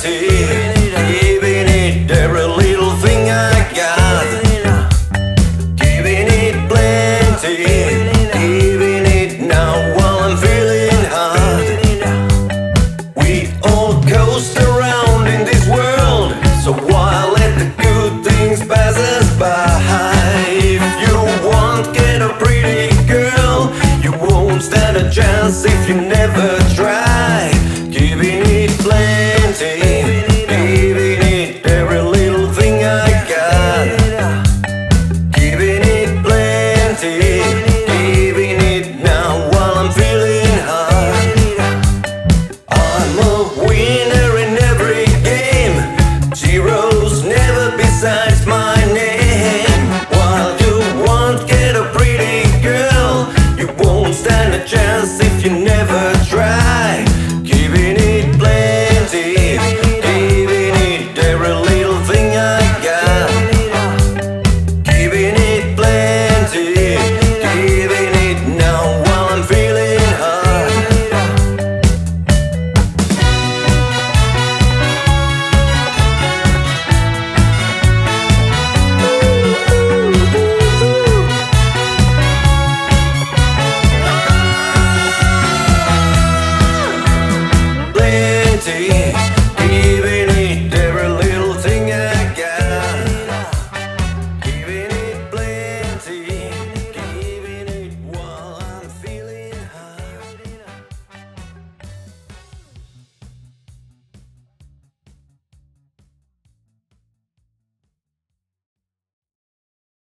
giving it every little thing I got, giving it plenty, giving it now while I'm feeling hot. We all coast around in this world, so why let the good things pass us by? If you won't get a pretty girl, you won't stand a chance if you never try. Giving it plenty, giving it every little thing I got, giving it plenty, giving it now while I'm feeling hot. I'm a winner in every game, zeros never besides my name. While you won't get a pretty girl, you won't stand a chance if you never try. Giving it plenty, giving it every little thing I got, giving it plenty, giving it now while I'm feeling hot. Plenty,